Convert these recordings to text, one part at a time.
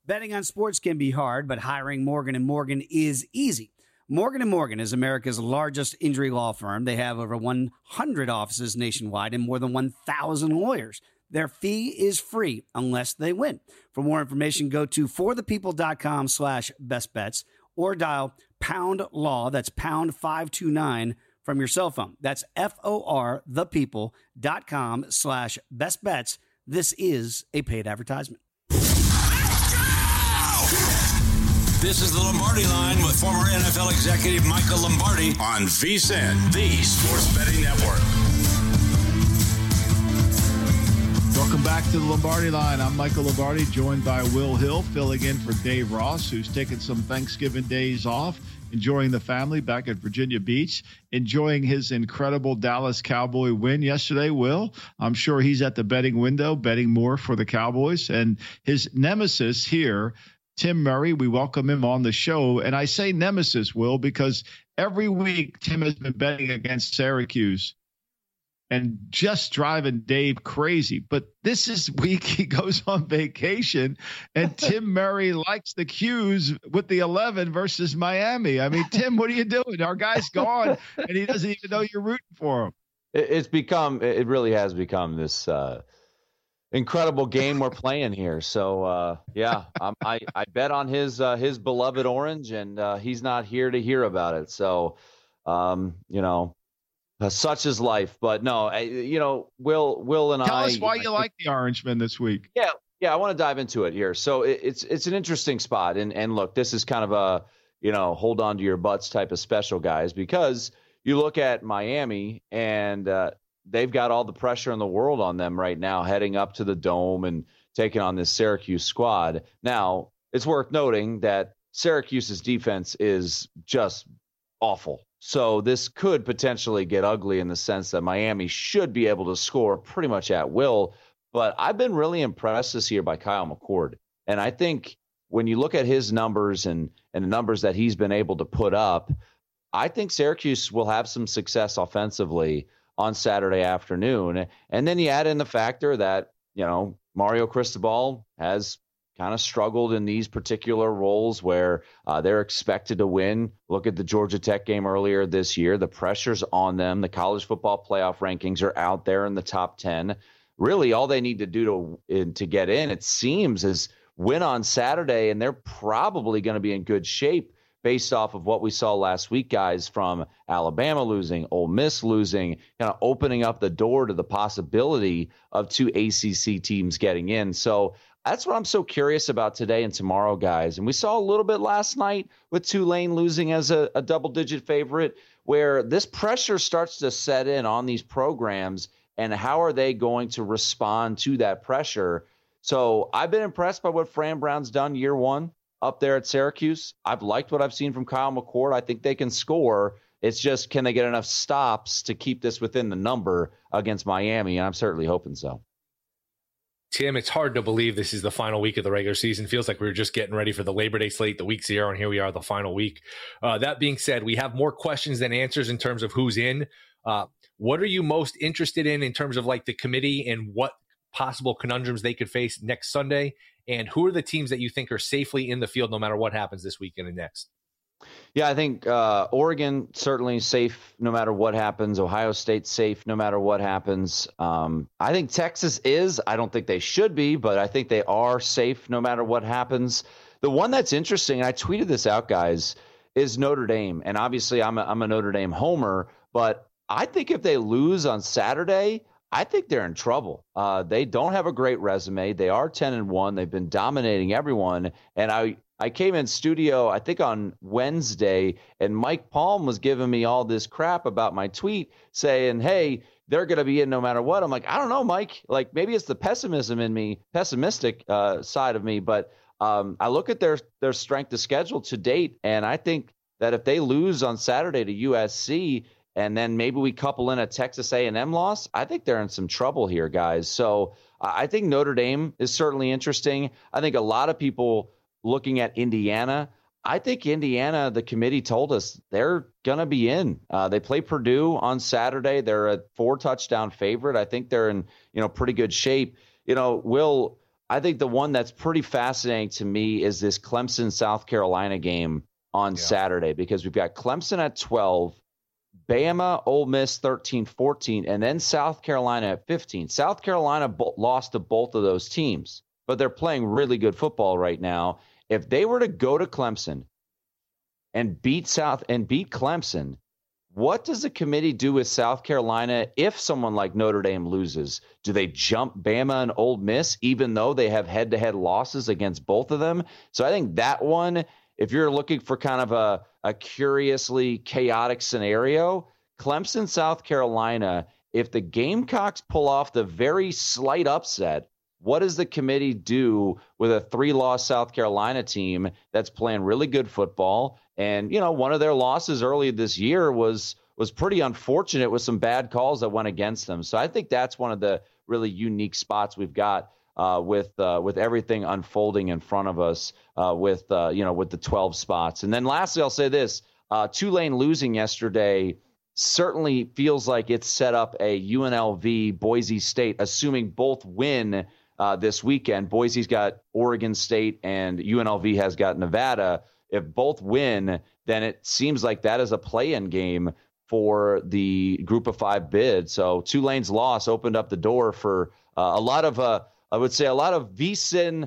Betting on sports can be hard, but hiring Morgan & Morgan is easy. Morgan & Morgan is America's largest injury law firm. They have over 100 offices nationwide and more than 1,000 lawyers. Their fee is free unless they win. For more information, go to forthepeople.com/bestbets or dial pound law. That's pound 529 from your cell phone. That's forthepeople.com/bestbets. This is a paid advertisement. This is the Lombardi Line with former NFL executive Michael Lombardi on VSiN, the Sports Betting Network. Welcome back to the Lombardi Line. I'm Michael Lombardi, joined by Will Hill, filling in for Dave Ross, who's taken some Thanksgiving days off, enjoying the family back at Virginia Beach, enjoying his incredible Dallas Cowboy win yesterday. Will, I'm sure he's at the betting window, betting more for the Cowboys. And his nemesis here, Tim Murray, we welcome him on the show. And I say nemesis, Will, because every week Tim has been betting against Syracuse and just driving Dave crazy. But this week he goes on vacation, and Tim Murray likes the Qs with the 11 versus Miami. I mean, Tim, what are you doing? Our guy's gone, and he doesn't even know you're rooting for him. It really has become this incredible game we're playing here. So, I bet on his beloved orange, and he's not here to hear about it. So, such is life. But no, Will and Tell us why you like the Orangemen this week. Yeah, I want to dive into it here. So it's an interesting spot. And look, this is kind of a, hold on to your butts type of special, guys, because you look at Miami and they've got all the pressure in the world on them right now, heading up to the Dome and taking on this Syracuse squad. Now, it's worth noting that Syracuse's defense is just awful. So this could potentially get ugly in the sense that Miami should be able to score pretty much at will. But I've been really impressed this year by Kyle McCord. And I think when you look at his numbers and the numbers that he's been able to put up, I think Syracuse will have some success offensively on Saturday afternoon. And then you add in the factor that, Mario Cristobal has kind of struggled in these particular roles where they're expected to win. Look at the Georgia Tech game earlier this year. The pressure's on them. The college football playoff rankings are out there in the top 10. Really, all they need to do to get in, it seems, is win on Saturday, and they're probably going to be in good shape based off of what we saw last week, guys, from Alabama losing, Ole Miss losing, kind of opening up the door to the possibility of two ACC teams getting in. So that's what I'm so curious about today and tomorrow, guys. And we saw a little bit last night with Tulane losing as a double-digit favorite, where this pressure starts to set in on these programs, and how are they going to respond to that pressure? So I've been impressed by what Fran Brown's done year one up there at Syracuse. I've liked what I've seen from Kyle McCord. I think they can score. It's just, can they get enough stops to keep this within the number against Miami? And I'm certainly hoping so. Tim, it's hard to believe this is the final week of the regular season. Feels like we were just getting ready for the Labor Day slate, the week 0, and here we are, the final week. That being said, we have more questions than answers in terms of who's in. What are you most interested in terms of like the committee and what possible conundrums they could face next Sunday? And who are the teams that you think are safely in the field no matter what happens this weekend and next? Yeah, I think Oregon certainly safe no matter what happens. Ohio State safe no matter what happens. I think Texas is. I don't think they should be, but I think they are safe no matter what happens. The one that's interesting, and I tweeted this out, guys, is Notre Dame. And obviously I'm a Notre Dame homer, but I think if they lose on Saturday, I think they're in trouble. They don't have a great resume. They are 10-1. They've been dominating everyone. And I came in studio, I think on Wednesday, and Mike Palm was giving me all this crap about my tweet saying, hey, they're going to be in no matter what. I'm like, I don't know, Mike. Like, maybe it's the pessimism in me, pessimistic side of me. But I look at their strength of schedule to date, and I think that if they lose on Saturday to USC, and then maybe we couple in a Texas A&M loss, I think they're in some trouble here, guys. So I think Notre Dame is certainly interesting. I think a lot of people looking at Indiana, I think Indiana, the committee told us they're going to be in. They play Purdue on Saturday. They're a 4-touchdown favorite. I think they're in, pretty good shape. Will, I think the one that's pretty fascinating to me is this Clemson-South Carolina game on Saturday, because we've got Clemson at 12, Bama, Ole Miss 13-14, and then South Carolina at 15. South Carolina lost to both of those teams, but they're playing really good football right now. If they were to go to Clemson and beat Clemson, what does the committee do with South Carolina if someone like Notre Dame loses? Do they jump Bama and Ole Miss, even though they have head-to-head losses against both of them? So I think that one, if you're looking for kind of a curiously chaotic scenario, Clemson, South Carolina, if the Gamecocks pull off the very slight upset, what does the committee do with a 3-loss South Carolina team that's playing really good football? And, one of their losses early this year was pretty unfortunate with some bad calls that went against them. So I think that's one of the really unique spots we've got with everything unfolding in front of us with the 12 spots. And then lastly, I'll say this, Tulane losing yesterday certainly feels like it's set up a UNLV Boise State, assuming both win this weekend. Boise's got Oregon State and UNLV has got Nevada. If both win, then it seems like that is a play-in game for the Group of 5 bid. So Tulane's loss opened up the door for a lot of VSiN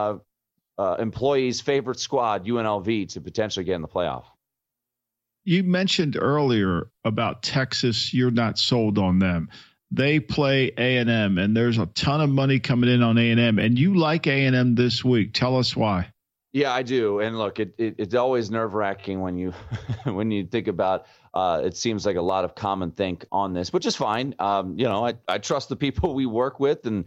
employees' favorite squad, UNLV, to potentially get in the playoff. You mentioned earlier about Texas. You're not sold on them. They play A&M, and there's a ton of money coming in on A&M, and you like A&M this week. Tell us why. Yeah, I do. And look, it's always nerve-wracking when you when you think about it seems like a lot of common think on this, which is fine. I trust the people we work with, and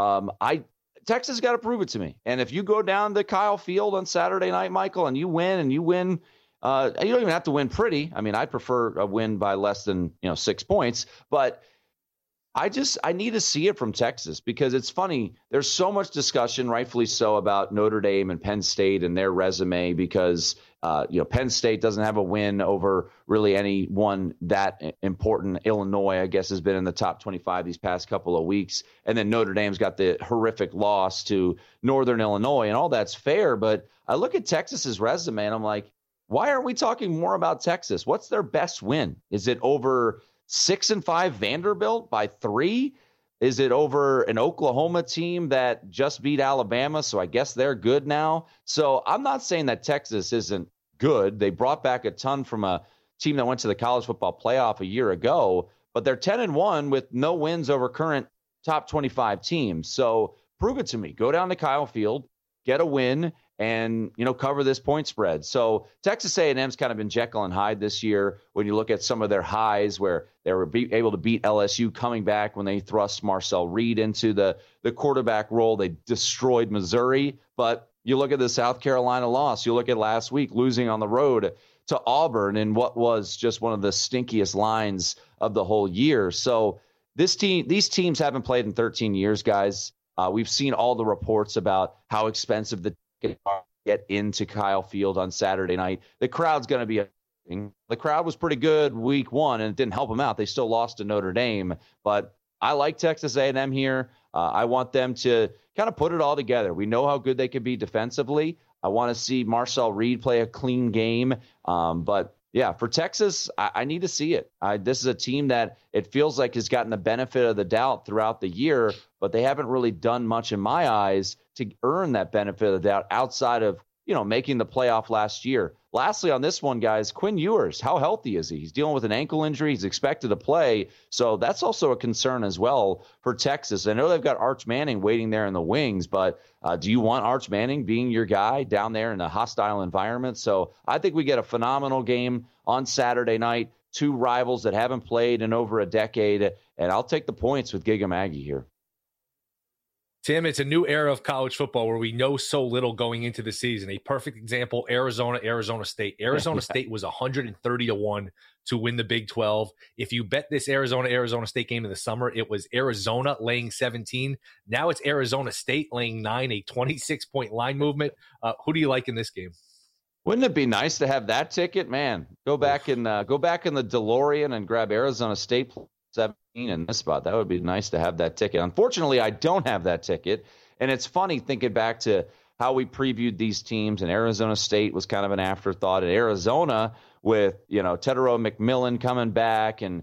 Texas got to prove it to me. And if you go down to Kyle Field on Saturday night, Michael, and you win, you don't even have to win pretty. I mean, I'd prefer a win by less than 6 points, but I need to see it from Texas, because it's funny. There's so much discussion, rightfully so, about Notre Dame and Penn State and their resume, because Penn State doesn't have a win over really anyone that important. Illinois, I guess, has been in the top 25 these past couple of weeks, and then Notre Dame's got the horrific loss to Northern Illinois, and all that's fair. But I look at Texas's resume and I'm like, why aren't we talking more about Texas? What's their best win? Is it over 6-5 Vanderbilt by 3? Is it over an Oklahoma team that just beat Alabama? So I guess they're good now. So I'm not saying that Texas isn't good. They brought back a ton from a team that went to the college football playoff a year ago, but they're 10-1 with no wins over current top 25 teams. So prove it to me. Go down to Kyle Field, get a win, and cover this point spread. So Texas A&M's kind of been Jekyll and Hyde this year when you look at some of their highs, where they were able to beat LSU coming back when they thrust Marcel Reed into the quarterback role. They destroyed Missouri. But you look at the South Carolina loss. You look at last week losing on the road to Auburn in what was just one of the stinkiest lines of the whole year. So these teams haven't played in 13 years, guys. We've seen all the reports about how expensive the get into Kyle Field on Saturday night. The crowd's going to be the crowd was pretty good week 1, and it didn't help them out. They still lost to Notre Dame, but I like Texas A&M here. I want them to kind of put it all together. We know how good they can be defensively. I want to see Marcel Reed play a clean game. But yeah, for Texas, I need to see it. This is a team that it feels like has gotten the benefit of the doubt throughout the year, but they haven't really done much in my eyes to earn that benefit of the doubt outside of, making the playoff last year. Lastly, on this one, guys, Quinn Ewers, how healthy is he? He's dealing with an ankle injury. He's expected to play. So that's also a concern as well for Texas. I know they've got Arch Manning waiting there in the wings, but do you want Arch Manning being your guy down there in a hostile environment? So I think we get a phenomenal game on Saturday night. 2 rivals that haven't played in over a decade, and I'll take the points with Giga Maggie here. Tim, it's a new era of college football where we know so little going into the season. A perfect example, Arizona State. Arizona State was 130-1 to win the Big 12. If you bet this Arizona State game in the summer, it was Arizona laying 17. Now it's Arizona State laying 9, a 26-point line movement. Who do you like in this game? Wouldn't it be nice to have that ticket, man? Go back in the DeLorean and grab Arizona State 17 in this spot. That would be nice to have that ticket. Unfortunately, I don't have that ticket, And it's funny thinking back to how we previewed these teams, and Arizona State was kind of an afterthought. At Arizona with, Tetairoa McMillan coming back and,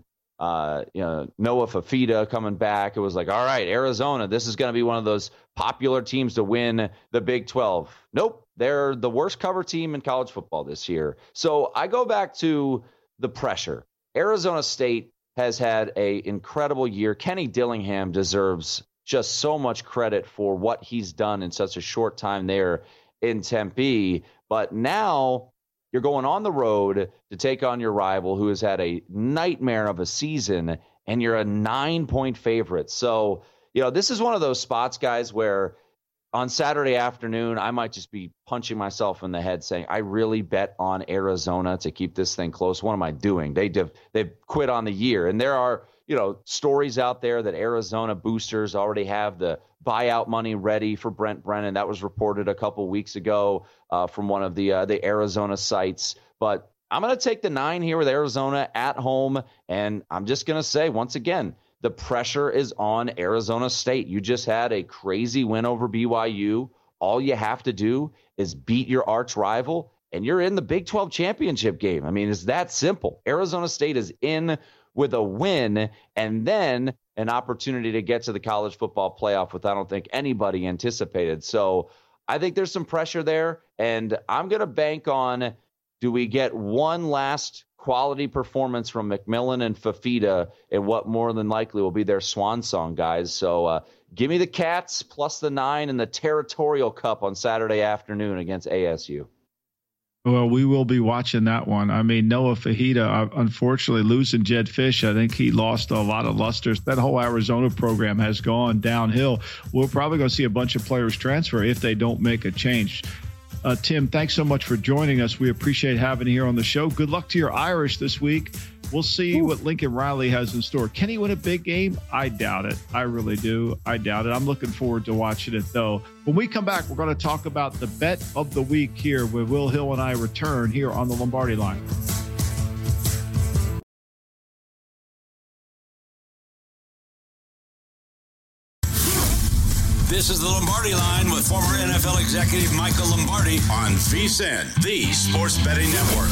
Noah Fafita coming back. It was like, all right, Arizona, this is going to be one of those popular teams to win the Big 12. Nope, they're the worst cover team in college football this year. So I go back to the pressure. Arizona State has had an incredible year. Kenny Dillingham deserves just so much credit for what he's done in such a short time there in Tempe. But now you're going on the road to take on your rival who has had a nightmare of a season, and you're a 9-point favorite. So, this is one of those spots, guys, where on Saturday afternoon, I might just be punching myself in the head saying, I really bet on Arizona to keep this thing close. What am I doing? They've quit on the year. And there are, stories out there that Arizona boosters already have the buyout money ready for Brent Brennan. That was reported a couple weeks ago from one of the Arizona sites. But I'm going to take the 9 here with Arizona at home. And I'm just going to say, once again, the pressure is on Arizona State. You just had a crazy win over BYU. All you have to do is beat your arch rival, and you're in the Big 12 championship game. I mean, it's that simple. Arizona State is in with a win and then an opportunity to get to the college football playoff, which I don't think anybody anticipated. So I think there's some pressure there, and I'm going to bank on, do we get one last quality performance from McMillan and Fafita in what more than likely will be their swan song, guys. So give me the Cats plus the 9 in the Territorial Cup on Saturday afternoon against ASU. Well, we will be watching that one. I mean, Noah Fafita, unfortunately, losing Jed Fish, I think he lost a lot of luster. That whole Arizona program has gone downhill. We're probably going to see a bunch of players transfer if they don't make a change. Tim, thanks so much for joining us. We appreciate having you here on the show. Good luck to your Irish this week. We'll see what Lincoln Riley has in store. Can he win a big game? I doubt it. I really do. I doubt it. I'm looking forward to watching it, though. When we come back, we're going to talk about the bet of the week here when Will Hill and I return here on the Lombardi Line. This is the Lombardi Line with former NFL executive Michael Lombardi on VSiN, the Sports Betting Network.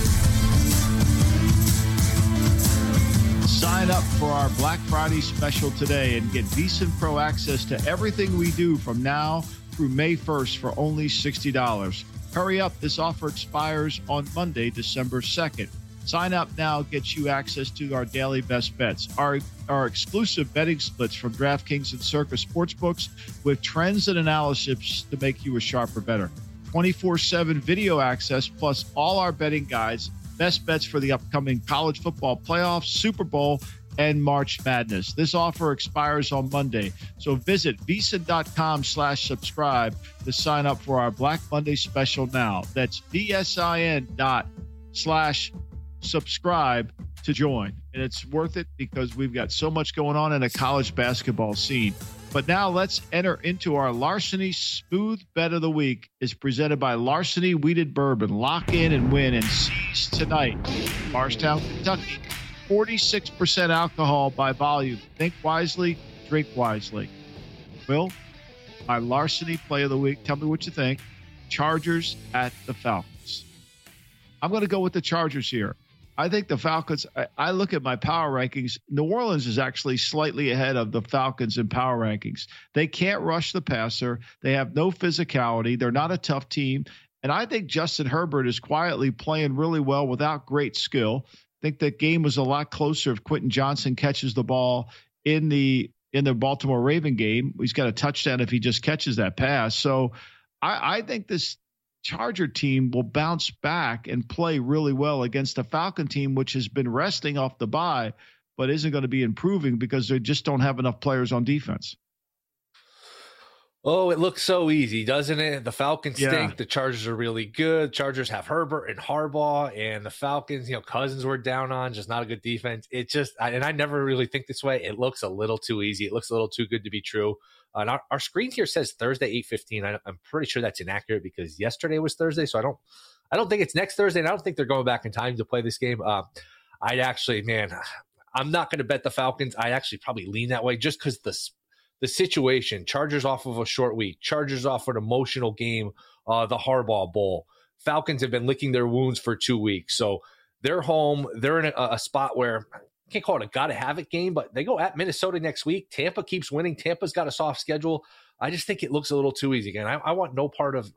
Sign up for our Black Friday special today and get VSiN Pro access to everything we do from now through May 1st for only $60. Hurry up. This offer expires on Monday, December 2nd. Sign up now gets you access to our daily best bets, our exclusive betting splits from DraftKings and Circa Sportsbooks with trends and analysis to make you a sharper better. 24/7 video access plus all our betting guides, best bets for the upcoming college football playoffs, Super Bowl, and March Madness. This offer expires on Monday, so visit VSiN.com/subscribe to sign up for our Black Monday special now. That's VSIN./subscribe to join. And it's worth it because we've got so much going on in the college basketball scene. But now let's enter into our Larceny Smooth Bet of the Week. Is presented by Larceny Wheated Bourbon. Lock in and win and seize tonight. Bardstown, Kentucky. 46% alcohol by volume. Think wisely, drink wisely. Will, my Larceny Play of the Week. Tell me what you think. Chargers at the Falcons. I'm going to go with the Chargers here. I think the Falcons, I look at my power rankings. New Orleans is actually slightly ahead of the Falcons in power rankings. They can't rush the passer. They have no physicality. They're not a tough team. And I think Justin Herbert is quietly playing really well without great skill. I think that game was a lot closer if Quentin Johnson catches the ball in the Baltimore Raven game. He's got a touchdown if he just catches that pass. So I think this Charger team will bounce back and play really well against a Falcon team, which has been resting off the bye, but isn't going to be improving because they just don't have enough players on defense. Oh, it looks so easy, doesn't it? The Falcons stink. The Chargers are really good. Chargers have Herbert and Harbaugh, and the Falcons, Cousins were down on, just not a good defense. It just, and I never really think this way. It looks a little too easy. It looks a little too good to be true. And our screen here says Thursday, 8:15. I'm pretty sure that's inaccurate because yesterday was Thursday. So I don't think it's next Thursday. And I don't think they're going back in time to play this game. I'm not going to bet the Falcons. I actually probably lean that way just because the situation, Chargers off of a short week, Chargers off an emotional game, the Harbaugh Bowl. Falcons have been licking their wounds for 2 weeks. So they're home. They're in a spot where I can't call it a gotta have it game, but they go at Minnesota next week. Tampa keeps winning. Tampa's got a soft schedule. I just think it looks a little too easy. Again, I want no part of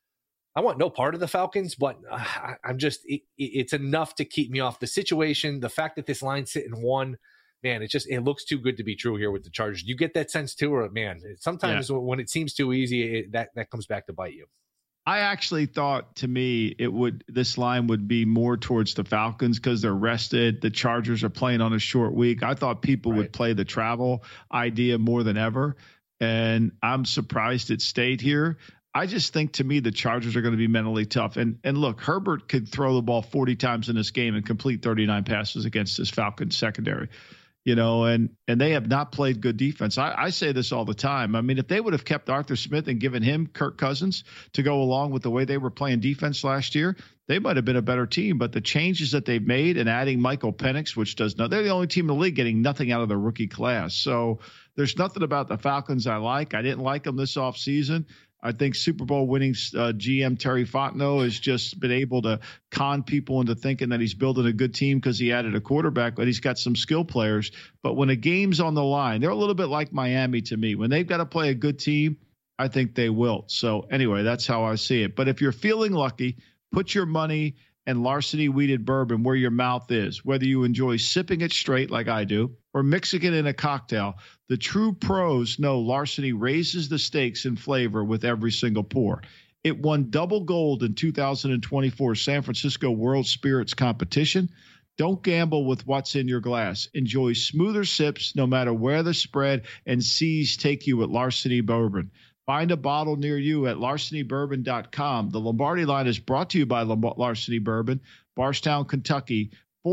the Falcons, but I'm just it's enough to keep me off the situation. The fact that this line's sitting 1, man, it looks too good to be true here with the Chargers. You get that sense too, or man, sometimes when it seems too easy, that comes back to bite you. I actually thought, to me, this line would be more towards the Falcons because they're rested. The Chargers are playing on a short week. I thought people would play the travel idea more than ever, and I'm surprised it stayed here. I just think, to me, the Chargers are going to be mentally tough. And look, Herbert could throw the ball 40 times in this game and complete 39 passes against this Falcons secondary. And they have not played good defense. I say this all the time. I mean, if they would have kept Arthur Smith and given him Kirk Cousins to go along with the way they were playing defense last year, they might have been a better team. But the changes that they've made and adding Michael Penix, which they're the only team in the league getting nothing out of their rookie class. So there's nothing about the Falcons I like. I didn't like them this offseason. I think Super Bowl winning GM Terry Fontenot has just been able to con people into thinking that he's building a good team because he added a quarterback, but he's got some skill players. But when a game's on the line, they're a little bit like Miami to me. When they've got to play a good team, I think they will. So anyway, that's how I see it. But if you're feeling lucky, put your money and Larceny Wheated Bourbon where your mouth is, whether you enjoy sipping it straight like I do or mixing it in a cocktail. The true pros know Larceny raises the stakes in flavor with every single pour. It won double gold in 2024 San Francisco World Spirits Competition. Don't gamble with what's in your glass. Enjoy smoother sips no matter where the spread and seas take you at Larceny Bourbon. Find a bottle near you at larcenybourbon.com. The Lombardi Line is brought to you by Larceny Bourbon, Bardstown, Kentucky.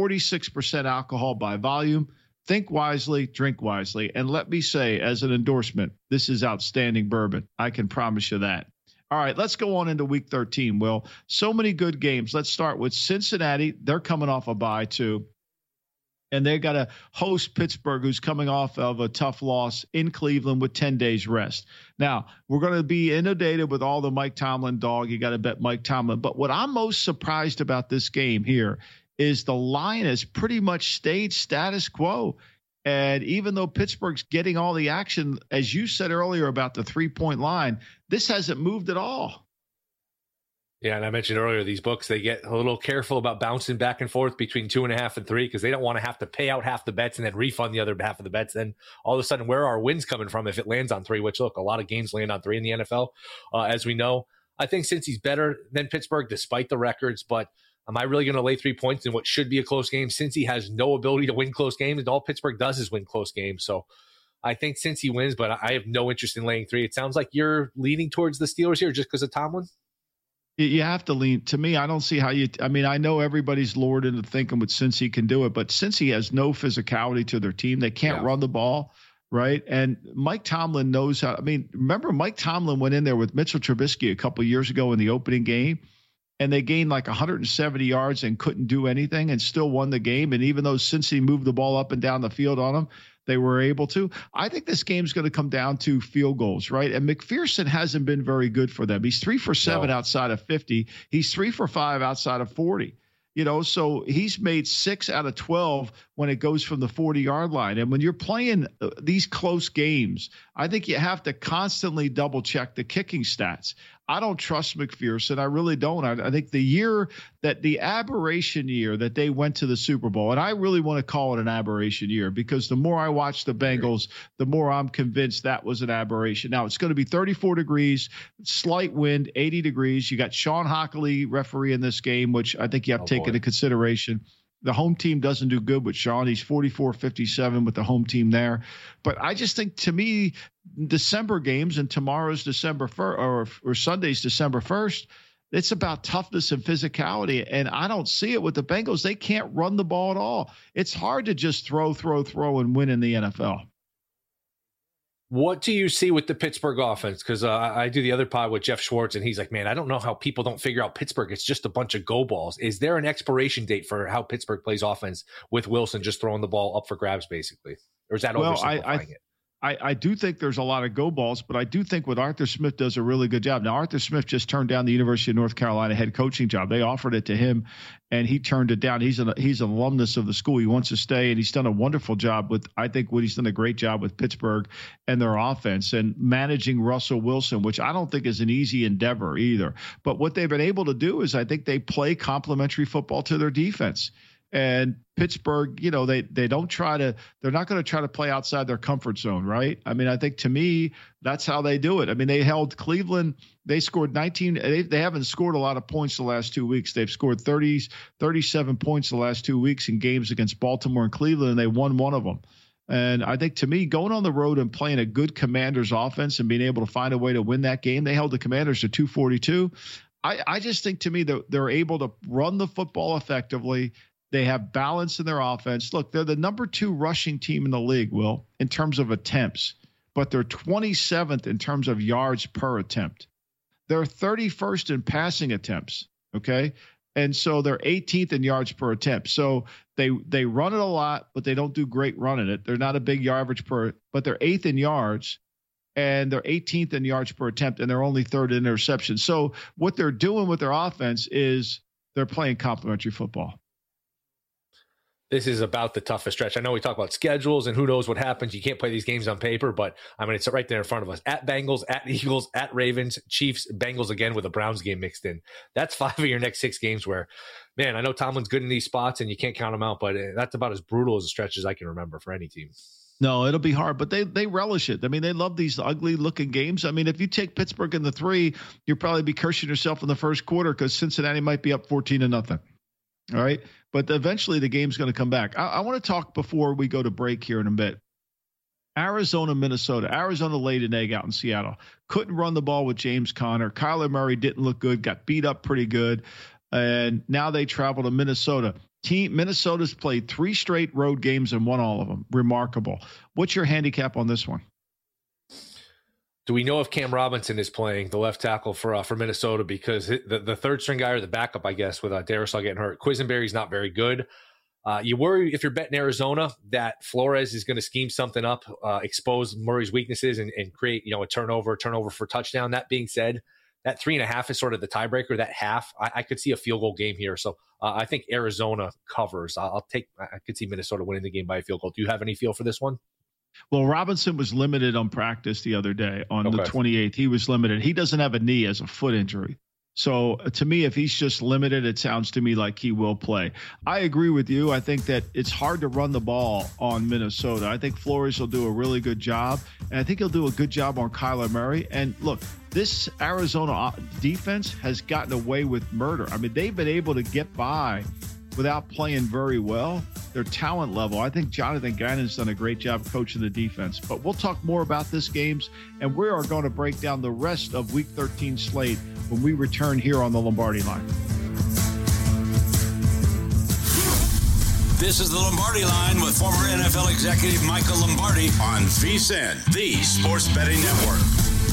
46% alcohol by volume. Think wisely, drink wisely. And let me say, as an endorsement, this is outstanding bourbon. I can promise you that. All right, let's go on into Week 13, Will. So many good games. Let's start with Cincinnati. They're coming off a bye, too. And they got to host Pittsburgh, who's coming off of a tough loss in Cleveland with 10 days rest. Now, we're going to be inundated with all the Mike Tomlin dog. You got to bet Mike Tomlin. But what I'm most surprised about this game here is the line has pretty much stayed status quo. And even though Pittsburgh's getting all the action, as you said earlier about the 3-point line, this hasn't moved at all. Yeah, and I mentioned earlier, these books, they get a little careful about bouncing back and forth between 2.5 and 3 because they don't want to have to pay out half the bets and then refund the other half of the bets. Then all of a sudden, where are wins coming from if it lands on 3, which, look, a lot of games land on 3 in the NFL, as we know. I think since he's better than Pittsburgh, despite the records, but am I really going to lay 3 points in what should be a close game since he has no ability to win close games? And all Pittsburgh does is win close games. So I think since he wins, but I have no interest in laying 3. It sounds like you're leaning towards the Steelers here just because of Tomlin. You have to lean. To me, I don't see how I mean, I know everybody's lured into thinking with Cincy can do it, but Cincy has no physicality to their team. They can't run the ball, right? And Mike Tomlin knows how. I mean, remember Mike Tomlin went in there with Mitchell Trubisky a couple of years ago in the opening game, and they gained like 170 yards and couldn't do anything and still won the game. And even though Cincy moved the ball up and down the field on them, they were able to. I think this game's going to come down to field goals, right? And McPherson hasn't been very good for them. He's 3 for 7 outside of 50. He's 3 for 5 outside of 40. So he's made 6 out of 12 when it goes from the 40-yard line. And when you're playing these close games, I think you have to constantly double-check the kicking stats. I don't trust McPherson. I really don't. I think the aberration year that they went to the Super Bowl, and I really want to call it an aberration year because the more I watch the Bengals, the more I'm convinced that was an aberration. Now, it's going to be 34 degrees, slight wind, 80 degrees. You got Sean Hockley referee in this game, which I think you have to take into consideration. The home team doesn't do good with Sean. He's 44-57 with the home team there. But I just think, to me, December games and tomorrow's December 1st or Sunday's December 1st, it's about toughness and physicality. And I don't see it with the Bengals. They can't run the ball at all. It's hard to just throw and win in the NFL. What do you see with the Pittsburgh offense? Because I do the other pod with Jeff Schwartz, and he's like, man, I don't know how people don't figure out Pittsburgh. It's just a bunch of go balls. Is there an expiration date for how Pittsburgh plays offense with Wilson just throwing the ball up for grabs, basically? Or is that oversimplifying it? I do think there's a lot of go balls, but I do think what Arthur Smith does a really good job. Now, Arthur Smith just turned down the University of North Carolina head coaching job. They offered it to him, and he turned it down. He's an alumnus of the school. He wants to stay, and he's done a wonderful job with, I think he's done a great job with Pittsburgh and their offense and managing Russell Wilson, which I don't think is an easy endeavor either. But what they've been able to do is I think they play complementary football to their defense. And Pittsburgh, they're not going to try to play outside their comfort zone, right? I mean, I think to me, that's how they do it. I mean, they held Cleveland. They scored 19. They haven't scored a lot of points the last 2 weeks. They've scored 37 points the last 2 weeks in games against Baltimore and Cleveland, and they won one of them. And I think to me, going on the road and playing a good Commanders offense and being able to find a way to win that game, they held the Commanders to 242. I just think to me that they're able to run the football effectively. They have balance in their offense. Look, they're the number 2 rushing team in the league, Will, in terms of attempts, but they're 27th in terms of yards per attempt. They're 31st in passing attempts, okay? And so they're 18th in yards per attempt. So they run it a lot, but they don't do great running it. They're not a big yard average but they're 8th in yards, and they're 18th in yards per attempt, and they're only 3rd in interceptions. So what they're doing with their offense is they're playing complementary football. This is about the toughest stretch. I know we talk about schedules and who knows what happens. You can't play these games on paper, but I mean, it's right there in front of us. At Bengals, at Eagles, at Ravens, Chiefs, Bengals again with a Browns game mixed in. That's 5 of your next 6 games where, man, I know Tomlin's good in these spots and you can't count them out, but that's about as brutal as a stretch as I can remember for any team. No, it'll be hard, but they relish it. I mean, they love these ugly-looking games. I mean, if you take Pittsburgh in the 3, you'll probably be cursing yourself in the first quarter because Cincinnati might be up 14-0. All right. But eventually the game's going to come back. I want to talk before we go to break here in a bit. Arizona, Minnesota. Arizona laid an egg out in Seattle. Couldn't run the ball with James Conner. Kyler Murray didn't look good, got beat up pretty good. And now they travel to Minnesota. Minnesota's played 3 straight road games and won all of them. Remarkable. What's your handicap on this one? Do we know if Cam Robinson is playing the left tackle for Minnesota? Because the third string guy or the backup, I guess, with Darrisaw getting hurt, Quisenberry's not very good. You worry if you're betting Arizona that Flores is going to scheme something up, expose Murray's weaknesses and create, a turnover for touchdown. That being said, that 3.5 is sort of the tiebreaker. That half, I could see a field goal game here. So I think Arizona covers. I could see Minnesota winning the game by a field goal. Do you have any feel for this one? Well, Robinson was limited on practice the other day on the 28th. He was limited. He doesn't have a knee as a foot injury. So to me, if he's just limited, it sounds to me like he will play. I agree with you. I think that it's hard to run the ball on Minnesota. I think Flores will do a really good job, and I think he'll do a good job on Kyler Murray. And look, this Arizona defense has gotten away with murder. I mean, they've been able to get by without playing very well. Their talent level, I think Jonathan Gannon's done a great job coaching the defense. But we'll talk more about this games, and we are going to break down the rest of Week 13 slate when we return here on the Lombardi Line. This is the Lombardi Line with former NFL executive Michael Lombardi on VSiN, the Sports Betting Network.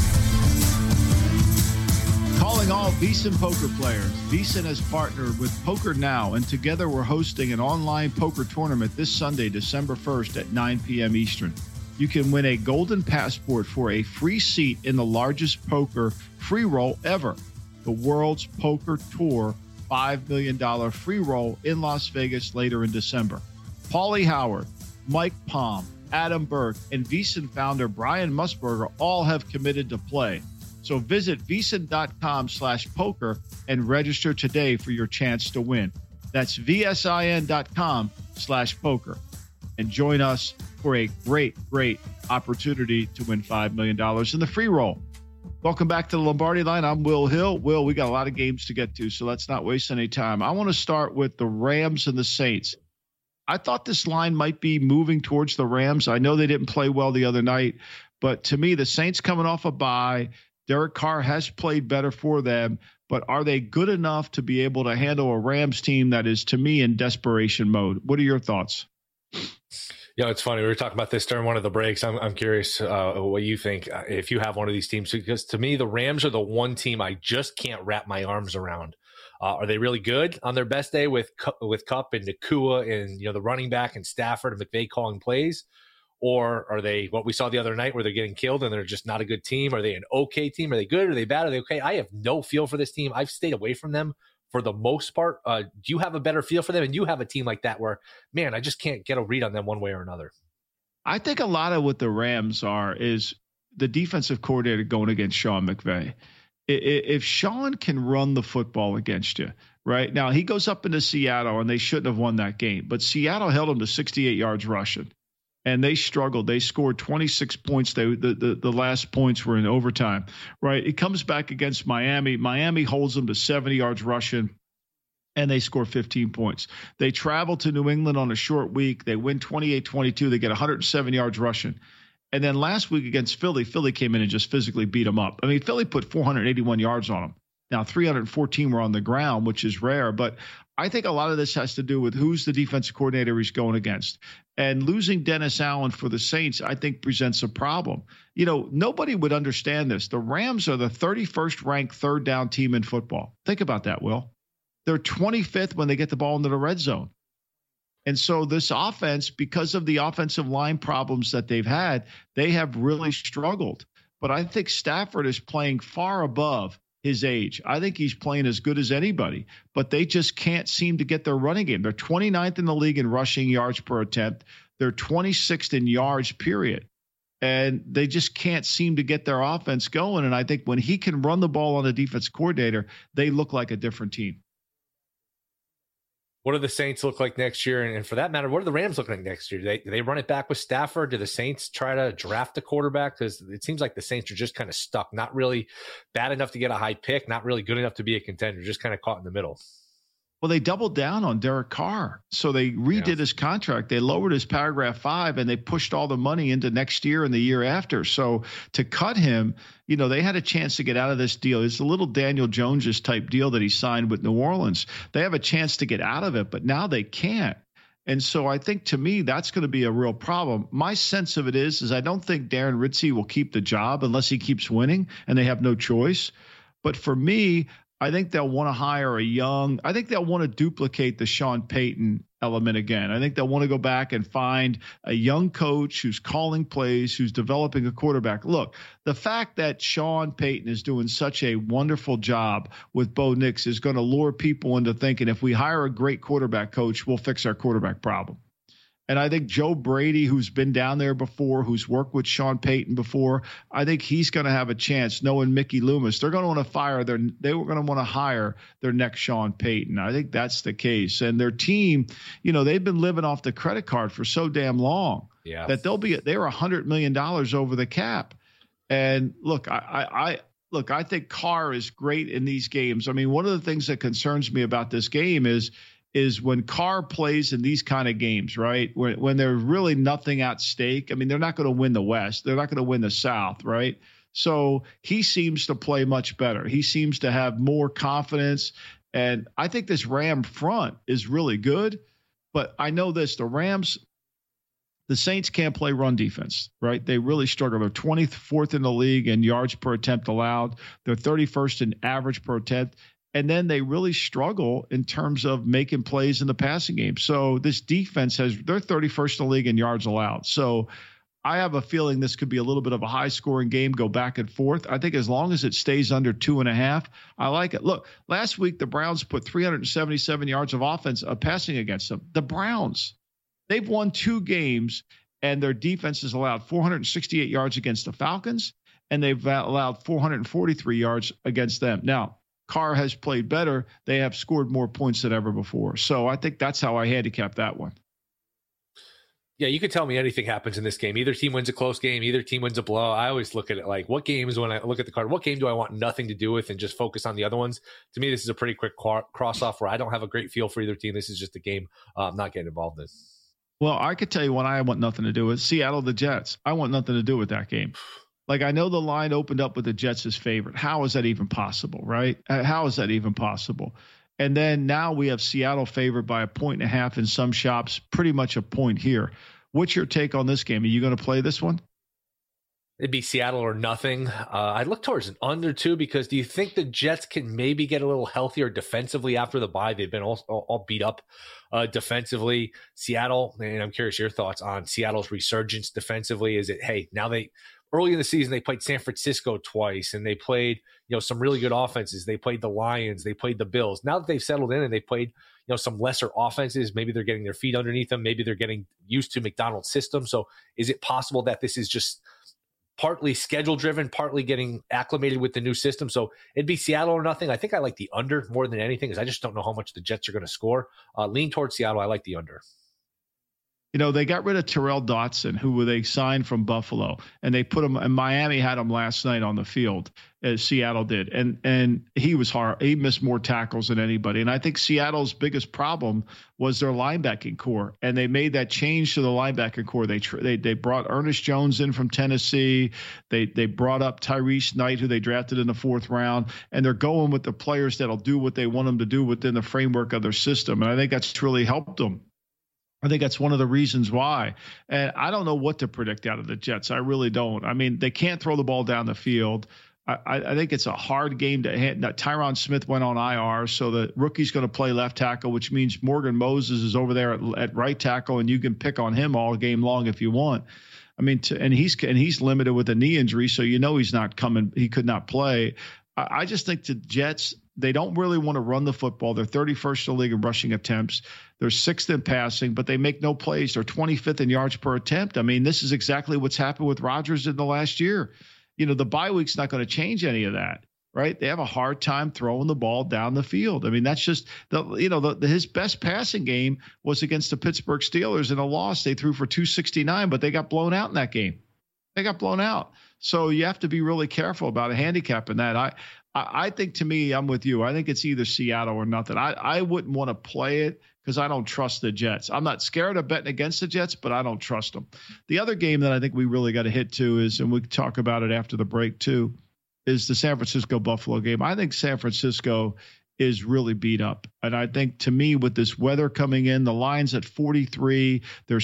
Calling all VSiN poker players. VSiN has partnered with Poker Now, and together we're hosting an online poker tournament this Sunday, December 1st at 9 p.m. Eastern. You can win a golden passport for a free seat in the largest poker free roll ever, the World's Poker Tour $5 million free roll in Las Vegas later in December. Paulie Howard, Mike Palm, Adam Burke, and VSiN founder Brian Musburger all have committed to play. So visit VSiN.com/poker and register today for your chance to win. That's VSIN.com/poker. And join us for a great opportunity to win $5 million in the free roll. Welcome back to the Lombardi Line. I'm Will Hill. Will, we got a lot of games to get to, so let's not waste any time. I want to start with the Rams and the Saints. I thought this line might be moving towards the Rams. I know they didn't play well the other night, but to me, the Saints coming off a bye, Derek Carr has played better for them, but are they good enough to be able to handle a Rams team that is, to me, in desperation mode? What are your thoughts? Yeah, it's funny. We were talking about this during one of the breaks. I'm curious what you think if you have one of these teams, because to me, the Rams are the one team I just can't wrap my arms around. Are they really good on their best day with Kupp and Nakua and the running back and Stafford and McVay calling plays? Or are they what we saw the other night where they're getting killed and they're just not a good team? Are they an okay team? Are they good? Are they bad? Are they okay? I have no feel for this team. I've stayed away from them for the most part. Do you have a better feel for them? And you have a team like that where, man, I just can't get a read on them one way or another. I think a lot of what the Rams is the defensive coordinator going against Sean McVay. If Sean can run the football against you, right? Now, he goes up into Seattle, and they shouldn't have won that game. But Seattle held him to 68 yards rushing. And they struggled. They scored 26 points. The last points were in overtime, right? It comes back against Miami. Miami holds them to 70 yards rushing, and they score 15 points. They travel to New England on a short week. They win 28-22. They get 107 yards rushing. And then last week against Philly came in and just physically beat them up. I mean, Philly put 481 yards on them. Now, 314 were on the ground, which is rare. But I think a lot of this has to do with who's the defensive coordinator he's going against. And losing Dennis Allen for the Saints, I think, presents a problem. You know, nobody would understand this. The Rams are the 31st ranked third down team in football. Think about that, Will. They're 25th when they get the ball into the red zone. And so this offense, because of the offensive line problems that they've had, they have really struggled. But I think Stafford is playing far above his age. I think he's playing as good as anybody, but they just can't seem to get their running game. They're 29th in the league in rushing yards per attempt. They're 26th in yards, period. And they just can't seem to get their offense going. And I think when he can run the ball on the defense coordinator, they look like a different team. What do the Saints look like next year? And for that matter, what do the Rams look like next year? Do they run it back with Stafford? Do the Saints try to draft a quarterback? Because it seems like the Saints are just kind of stuck, not really bad enough to get a high pick, not really good enough to be a contender, just kind of caught in the middle. Well, they doubled down on Derek Carr. So they redid his contract. They lowered his paragraph 5, and they pushed all the money into next year and the year after. So to cut him, you know, they had a chance to get out of this deal. It's a little Daniel Jones type deal that he signed with New Orleans. They have a chance to get out of it, but now they can't. And so I think, to me, that's going to be a real problem. My sense of it is I don't think Darren Ritchie will keep the job unless he keeps winning, and they have no choice. But for me, I think they'll want to hire I think they'll want to duplicate the Sean Payton element again. I think they'll want to go back and find a young coach who's calling plays, who's developing a quarterback. Look, the fact that Sean Payton is doing such a wonderful job with Bo Nix is going to lure people into thinking if we hire a great quarterback coach, we'll fix our quarterback problem. And I think Joe Brady, who's been down there before, who's worked with Sean Payton before, I think he's going to have a chance. Knowing Mickey Loomis, they're going to want to they were going to want to hire their next Sean Payton. I think that's the case. And their team, you know, they've been living off the credit card for so damn long that they're $100 million over the cap. And look, I think Carr is great in these games. I mean, one of the things that concerns me about this game is when Carr plays in these kind of games, right? When there's really nothing at stake. I mean, they're not going to win the West. They're not going to win the South, right? So he seems to play much better. He seems to have more confidence. And I think this Ram front is really good. But I know this, the Saints can't play run defense, right? They really struggle. They're 24th in the league in yards per attempt allowed. They're 31st in average per attempt. And then they really struggle in terms of making plays in the passing game. So this defense they're 31st in the league in yards allowed. So I have a feeling this could be a little bit of a high scoring game, go back and forth. I think as long as it stays under 2.5, I like it. Look, last week, the Browns put 377 yards of offense passing against them. The Browns, they've won 2 games, and their defense has allowed 468 yards against the Falcons, and they've allowed 443 yards against them. Now, Carr has played better. They have scored more points than ever before. So I think that's how I handicap that one. Yeah, you could tell me anything happens in this game. Either team wins a close game, either team wins a blow. I always look at it like, what games, when I look at the card, what game do I want nothing to do with and just focus on the other ones? To me, this is a pretty quick cross-off where I don't have a great feel for either team. This is just a game I'm not getting involved in. Well, I could tell you what I want nothing to do with. Seattle, the Jets. I want nothing to do with that game. Like, I know the line opened up with the Jets as favorite. How is that even possible, right? How is that even possible? And then now we have Seattle favored by 1.5 in some shops, pretty much a point here. What's your take on this game? Are you going to play this one? It'd be Seattle or nothing. I'd look towards an under too, because do you think the Jets can maybe get a little healthier defensively after the bye? They've been all beat up defensively. Seattle, and I'm curious your thoughts on Seattle's resurgence defensively. Is it, hey, now early in the season, they played San Francisco twice, and they played, some really good offenses. They played the Lions, they played the Bills. Now that they've settled in and they played, some lesser offenses, maybe they're getting their feet underneath them. Maybe they're getting used to McDonald's system. So is it possible that this is just partly schedule driven, partly getting acclimated with the new system? So it'd be Seattle or nothing. I think I like the under more than anything, because I just don't know how much the Jets are going to score. Lean towards Seattle. I like the under. They got rid of Terrell Dotson, who they signed from Buffalo, and they put him, and Miami had him last night on the field, as Seattle did. And he was hard. He missed more tackles than anybody. And I think Seattle's biggest problem was their linebacking core. And they made that change to the linebacking core. They brought Ernest Jones in from Tennessee. They brought up Tyrese Knight, who they drafted in the 4th round. And they're going with the players that'll do what they want them to do within the framework of their system. And I think that's really helped them. I think that's one of the reasons why. And I don't know what to predict out of the Jets. I really don't. I mean, they can't throw the ball down the field. I think it's a hard game to hit. Tyron Smith went on IR, so the rookie's going to play left tackle, which means Morgan Moses is over there at right tackle, and you can pick on him all game long if you want. I mean, and he's limited with a knee injury, so he's not coming. He could not play. I just think the Jets, they don't really want to run the football. They're 31st in the league in rushing attempts. They're 6th in passing, but they make no plays. They're 25th in yards per attempt. I mean, this is exactly what's happened with Rodgers in the last year. The bye week's not going to change any of that, right? They have a hard time throwing the ball down the field. I mean, that's just his best passing game was against the Pittsburgh Steelers in a loss. They threw for 269, but they got blown out in that game. They got blown out. So you have to be really careful about a handicap in that. I think, to me, I'm with you. I think it's either Seattle or nothing. I wouldn't want to play it because I don't trust the Jets. I'm not scared of betting against the Jets, but I don't trust them. The other game that I think we really got to hit to is, and we can talk about it after the break too, is the San Francisco-Buffalo game. I think San Francisco is really beat up. And I think, to me, with this weather coming in, the line's at 43.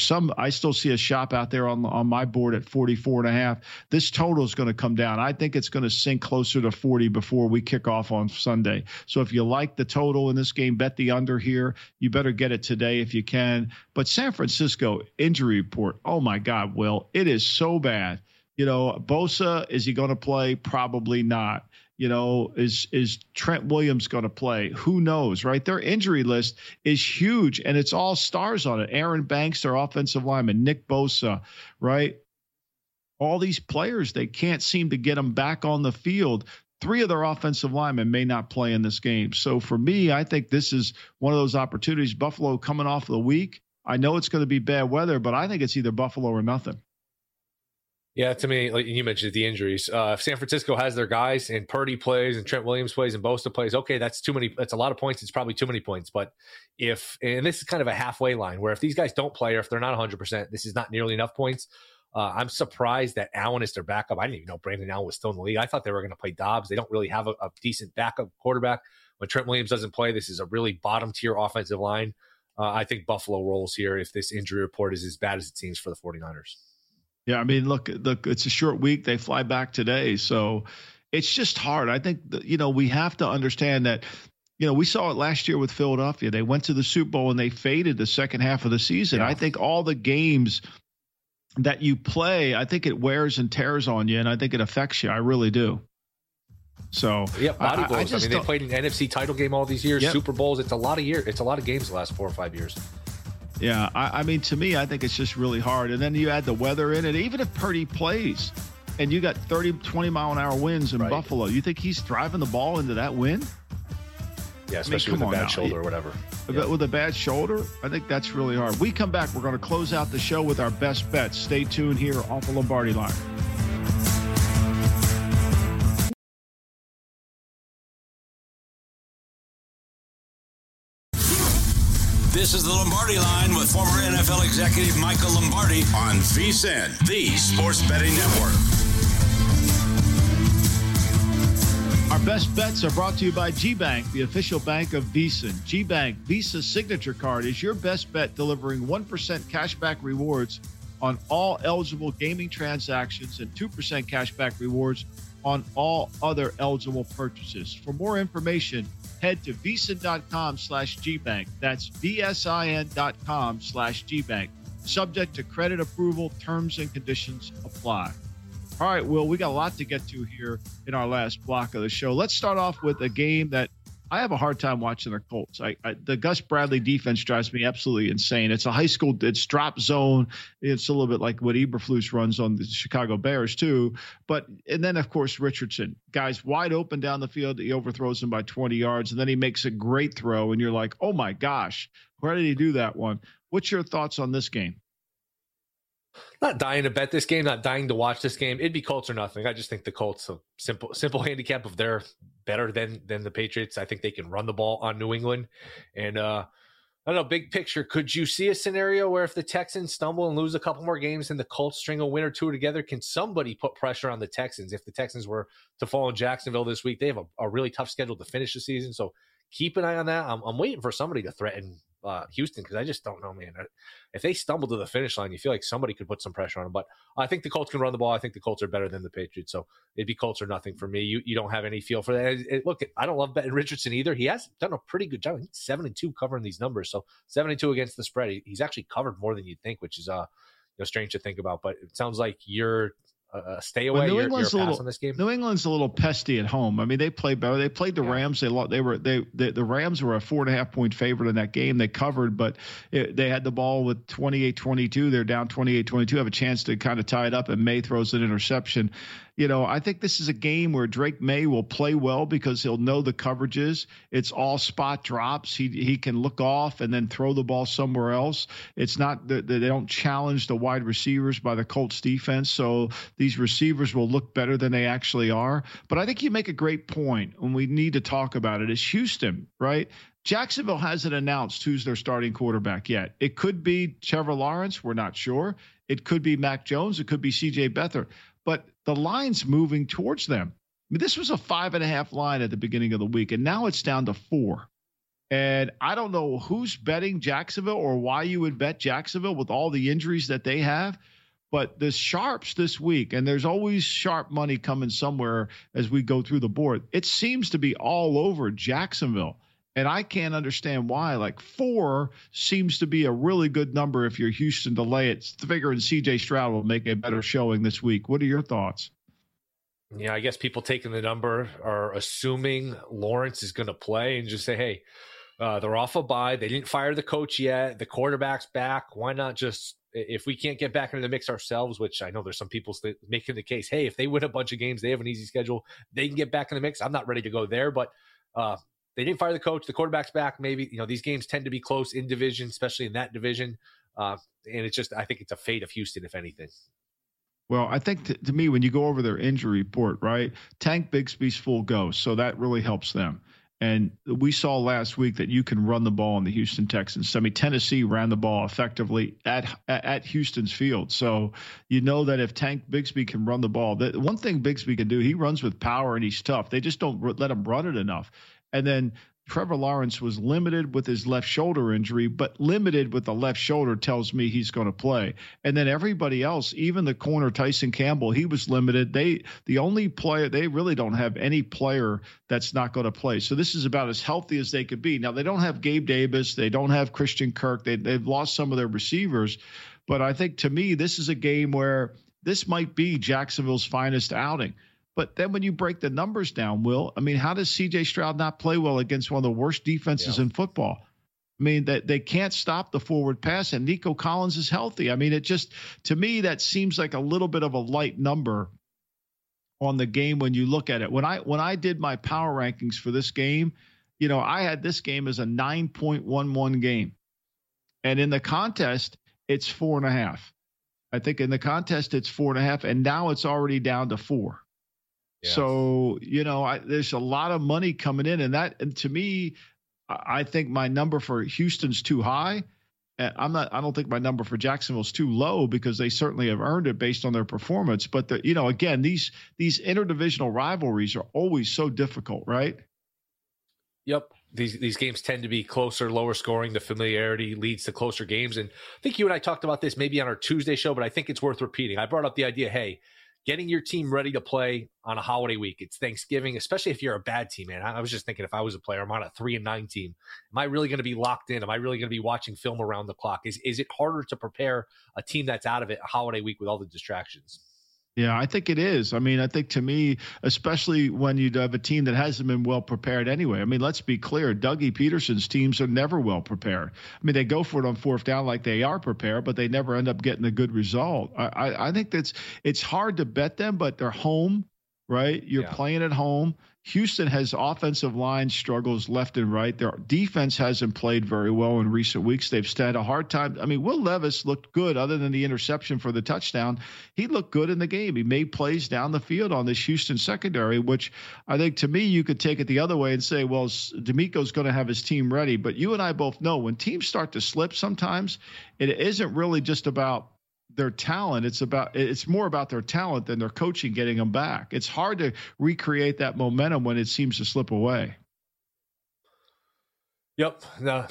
I still see a shop out there on my board at 44.5. This total is going to come down. I think it's going to sink closer to 40 before we kick off on Sunday. So if you like the total in this game, bet the under here. You better get it today if you can. But San Francisco injury report, oh my God, Will, it is so bad. Bosa, is he going to play? Probably not. Is Trent Williams going to play? Who knows, right? Their injury list is huge, and it's all stars on it. Aaron Banks, their offensive lineman, Nick Bosa, right? All these players, they can't seem to get them back on the field. 3 of their offensive linemen may not play in this game. So for me, I think this is one of those opportunities. Buffalo coming off of the week. I know it's going to be bad weather, but I think it's either Buffalo or nothing. Yeah, to me, like you mentioned, the injuries. If San Francisco has their guys and Purdy plays and Trent Williams plays and Bosa plays, okay, that's too many. That's a lot of points. It's probably too many points. But and this is kind of a halfway line where if these guys don't play or if they're not 100%, this is not nearly enough points. I'm surprised that Allen is their backup. I didn't even know Brandon Allen was still in the league. I thought they were going to play Dobbs. They don't really have a decent backup quarterback. When Trent Williams doesn't play, this is a really bottom tier offensive line. I think Buffalo rolls here if this injury report is as bad as it seems for the 49ers. Yeah, I mean, look, it's a short week. They fly back today. So it's just hard. I think, we have to understand that, we saw it last year with Philadelphia. They went to the Super Bowl and they faded the second half of the season. Yeah. I think all the games that you play, I think it wears and tears on you, and I think it affects you. I really do. So yeah, body blows. I mean, they played an NFC title game all these years, yep. Super Bowls. It's a lot of years. It's a lot of games the last 4 or 5 years. Yeah, I mean, to me, I think it's just really hard. And then you add the weather in it. Even if Purdy plays and you got 30, 20-mile-an-hour winds in Buffalo, you think he's driving the ball into that wind? Yeah, especially with a bad shoulder or whatever. Yeah. With a bad shoulder, I think that's really hard. We come back, we're going to close out the show with our best bets. Stay tuned here on the Lombardi Line. This is the Lombardi Line with former NFL executive Michael Lombardi on VSiN, the Sports Betting Network. Our best bets are brought to you by GBank, the official bank of VSiN. GBank Visa Signature Card is your best bet, delivering 1% cashback rewards on all eligible gaming transactions and 2% cashback rewards on all other eligible purchases. For more information, head to vsin.com/gbank. That's vsin.com/gbank. Subject to credit approval, terms and conditions apply. All right, Will, we got a lot to get to here in our last block of the show. Let's start off with a game that I have a hard time watching the Colts. The Gus Bradley defense drives me absolutely insane. It's a high school, it's drop zone. It's a little bit like what Eberflus runs on the Chicago Bears too. And then of course, Richardson, guys wide open down the field. He overthrows him by 20 yards and then he makes a great throw. And you're like, oh my gosh, where did he do that one? What's your thoughts on this game? Not dying to bet this game, not dying to watch this game. It'd be Colts or nothing. I just think the Colts, a simple handicap of they're better than the Patriots. I think they can run the ball on New England. And I don't know, big picture, could you see a scenario where if the Texans stumble and lose a couple more games and the Colts string a win or two together, can somebody put pressure on the Texans? If the Texans were to fall in Jacksonville this week, they have a really tough schedule to finish the season. So keep an eye on that. I'm waiting for somebody to threaten Houston, because I just don't know, man. If they stumble to the finish line, you feel like somebody could put some pressure on them. But I think the Colts can run the ball. I think the Colts are better than the Patriots. So it'd be Colts or nothing for me. You don't have any feel for that. Look, I don't love betting Richardson either. He has done a pretty good job. He's 7-2 covering these numbers. So 7-2 against the spread. He's actually covered more than you'd think, which is strange to think about. But it sounds like you're stay away. Well, you're pass on this game. New England's a little pesty at home. I mean, they played better. They played the Rams. The Rams were a 4.5 point favorite in that game. They covered, but they had the ball with 28-22. They're down 28-22. Have a chance to kind of tie it up, and May throws an interception. I think this is a game where Drake May will play well because he'll know the coverages. It's all spot drops. He can look off and then throw the ball somewhere else. It's not that they don't challenge the wide receivers by the Colts defense. So these receivers will look better than they actually are. But I think you make a great point, and we need to talk about it, is Houston, right? Jacksonville hasn't announced who's their starting quarterback yet. It could be Trevor Lawrence. We're not sure. It could be Mac Jones. It could be C.J. Beathard. But the line's moving towards them. I mean, this was a 5.5 line at the beginning of the week, and now it's down to 4. And I don't know who's betting Jacksonville or why you would bet Jacksonville with all the injuries that they have. But the sharps this week, and there's always sharp money coming somewhere as we go through the board, it seems to be all over Jacksonville. And I can't understand why. Like 4 seems to be a really good number if you're Houston to lay it, figuring C.J. Stroud will make a better showing this week. What are your thoughts? Yeah, I guess people taking the number are assuming Lawrence is going to play and just say, hey, they're off a bye. They didn't fire the coach yet. The quarterback's back. Why not just, if we can't get back into the mix ourselves, which I know there's some people making the case, hey, if they win a bunch of games, they have an easy schedule, they can get back in the mix. I'm not ready to go there, but they didn't fire the coach. The quarterback's back. Maybe, these games tend to be close in division, especially in that division. And it's just, I think it's a fate of Houston, if anything. Well, I think to me, when you go over their injury report, right, Tank Bigsby's full go. So that really helps them. And we saw last week that you can run the ball in the Houston Texans. I mean, Tennessee ran the ball effectively at Houston's field. So you know that if Tank Bigsby can run the ball, that one thing Bigsby can do, he runs with power and he's tough. They just don't let him run it enough. And then Trevor Lawrence was limited with his left shoulder injury, but limited with the left shoulder tells me he's going to play. And then everybody else, even the corner Tyson Campbell, he was limited. The only player, they really don't have any player that's not going to play. So this is about as healthy as they could be. Now, they don't have Gabe Davis. They don't have Christian Kirk. They've lost some of their receivers. But I think, to me, this is a game where this might be Jacksonville's finest outing. But then when you break the numbers down, Will, I mean, how does C.J. Stroud not play well against one of the worst defenses in football? I mean, that they can't stop the forward pass, and Nico Collins is healthy. I mean, it just, to me, that seems like a little bit of a light number on the game when you look at it. When I did my power rankings for this game, I had this game as a 9.11 game. And in the contest, it's 4.5. I think in the contest, it's 4.5, and now it's already down to 4. Yeah. So, there's a lot of money coming in, and to me, I think my number for Houston's too high. I don't think my number for Jacksonville's too low because they certainly have earned it based on their performance. But again, these interdivisional rivalries are always so difficult, right? Yep. these games tend to be closer, lower scoring. The familiarity leads to closer games. And I think you and I talked about this maybe on our Tuesday show, but I think it's worth repeating. I brought up the idea, hey, getting your team ready to play on a holiday week. It's Thanksgiving, especially if you're a bad team, man. I was just thinking, if I was a player, I'm on a 3-9 team. Am I really going to be locked in? Am I really going to be watching film around the clock? Is it harder to prepare a team that's out of it a holiday week with all the distractions? Yeah, I think it is. I mean, I think to me, especially when you have a team that hasn't been well prepared anyway. I mean, let's be clear. Dougie Peterson's teams are never well prepared. I mean, they go for it on fourth down like they are prepared, but they never end up getting a good result. I think it's hard to bet them, but they're home, right? You're playing at home. Houston has offensive line struggles left and right. Their defense hasn't played very well in recent weeks. They've had a hard time. I mean, Will Levis looked good other than the interception for the touchdown. He looked good in the game. He made plays down the field on this Houston secondary, which I think to me you could take it the other way and say, well, D'Amico's going to have his team ready. But you and I both know when teams start to slip sometimes, it isn't really just about their talent. It's more about their talent than their coaching getting them back. It's hard to recreate that momentum when it seems to slip away. Yep.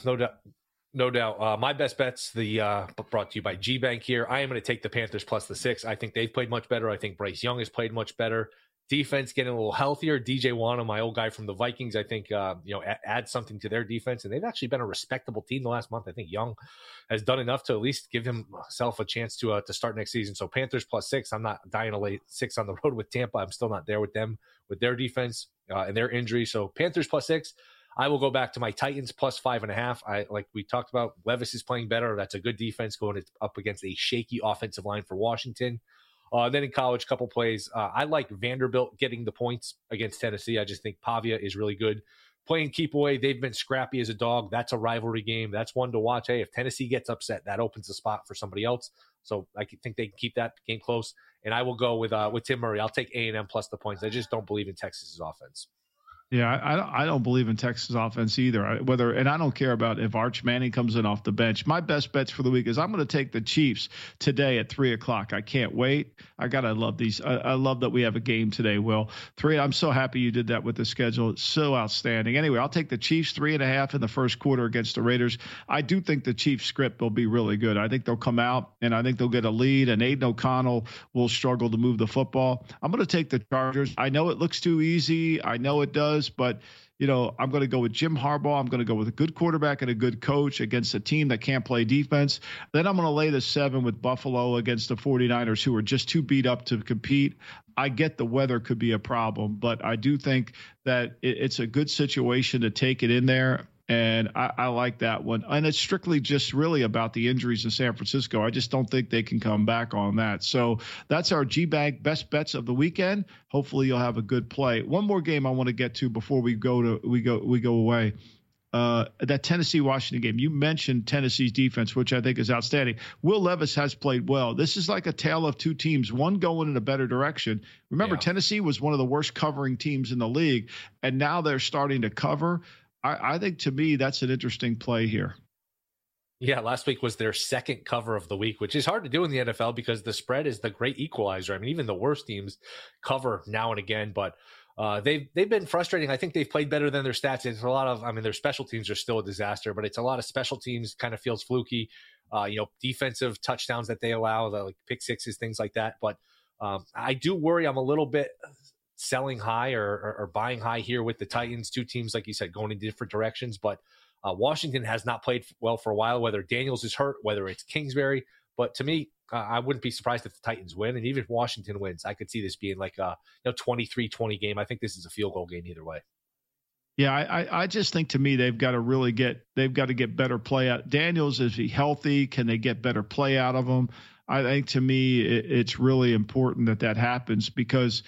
No doubt. My best bets, brought to you by GBank here. I am going to take the Panthers plus the 6. I think they've played much better. I think Bryce Young has played much better. Defense getting a little healthier. DJ Wano, my old guy from the Vikings, I think adds something to their defense, and they've actually been a respectable team the last month. I think Young has done enough to at least give himself a chance to start next season. So Panthers plus 6. I'm not dying to lay 6 on the road with Tampa. I'm still not there with them with their defense and their injury. So Panthers plus 6. I will go back to my Titans plus 5.5. Like we talked about, Levis is playing better. That's a good defense going up against a shaky offensive line for Washington. Then in college, couple plays. I like Vanderbilt getting the points against Tennessee. I just think Pavia is really good. Playing keep away, they've been scrappy as a dog. That's a rivalry game. That's one to watch. Hey, if Tennessee gets upset, that opens the spot for somebody else. So I think they can keep that game close. And I will go with Tim Murray. I'll take A&M plus the points. I just don't believe in Texas's offense. Yeah, I don't believe in Texas offense either. And I don't care about if Arch Manning comes in off the bench. My best bets for the week is I'm going to take the Chiefs today at 3:00. I can't wait. I love these. I love that we have a game today, Will. I'm so happy you did that with the schedule. It's so outstanding. Anyway, I'll take the Chiefs 3.5 in the first quarter against the Raiders. I do think the Chiefs script will be really good. I think they'll come out and I think they'll get a lead, and Aiden O'Connell will struggle to move the football. I'm going to take the Chargers. I know it looks too easy. I know it does. But, I'm going to go with Jim Harbaugh. I'm going to go with a good quarterback and a good coach against a team that can't play defense. Then I'm going to lay the 7 with Buffalo against the 49ers, who are just too beat up to compete. I get the weather could be a problem, but I do think that it's a good situation to take it in there. And I like that one. And it's strictly just really about the injuries in San Francisco. I just don't think they can come back on that. So that's our GBank best bets of the weekend. Hopefully you'll have a good play. One more game I want to get to before we go away. That Tennessee-Washington game. You mentioned Tennessee's defense, which I think is outstanding. Will Levis has played well. This is like a tale of two teams, one going in a better direction. Remember, Tennessee was one of the worst covering teams in the league, and now they're starting to cover. I think, to me, that's an interesting play here. Yeah, last week was their second cover of the week, which is hard to do in the NFL because the spread is the great equalizer. I mean, even the worst teams cover now and again, but they've been frustrating. I think they've played better than their stats. It's a lot of, their special teams are still a disaster, but it's a lot of special teams, kind of feels fluky. Defensive touchdowns that they allow, like pick sixes, things like that. But I do worry. I'm a little bit selling high or buying high here with the Titans. Two teams, like you said, going in different directions. But Washington has not played well for a while, whether Daniels is hurt, whether it's Kingsbury. But to me, I wouldn't be surprised if the Titans win. And even if Washington wins, I could see this being like a 23-20 game. I think this is a field goal game either way. Yeah, I just think, to me, they've got to get better play out. Daniels, is he healthy? Can they get better play out of him? I think, to me, it's really important that happens, because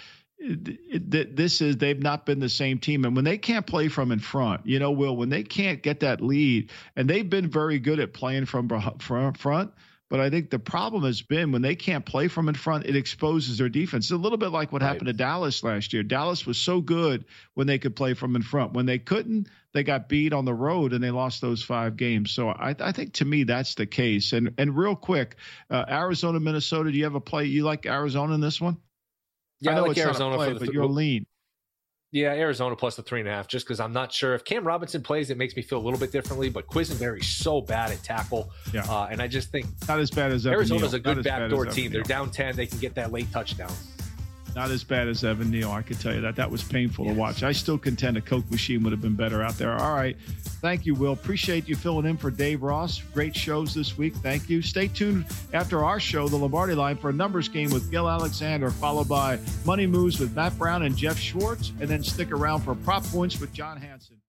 they've not been the same team. And when they can't play from in front, Will, when they can't get that lead, and they've been very good at playing from front, but I think the problem has been when they can't play from in front, it exposes their defense. It's a little bit like what happened to Dallas last year. Dallas was so good when they could play from in front. When they couldn't, they got beat on the road and they lost those 5 games. So I think, to me, that's the case. And real quick, Arizona, Minnesota, do you have a play? You like Arizona in this one? Yeah, I know, like, it's Arizona, not a play, but you're lean. Yeah, Arizona plus the 3.5, just because I'm not sure. If Cam Robinson plays, it makes me feel a little bit differently, but Quisenberry's so bad at tackle. Yeah. And I just think not as bad as Arizona's Evan Neal. a good backdoor team. They're down 10. They can get that late touchdown. Not as bad as Evan Neal, I can tell you that. That was painful to watch. I still contend a Coke machine would have been better out there. All right. Thank you, Will. Appreciate you filling in for Dave Ross. Great shows this week. Thank you. Stay tuned after our show, The Lombardi Line, for a numbers game with Gil Alexander, followed by Money Moves with Matt Brown and Jeff Schwartz, and then stick around for Prop Points with John Hansen.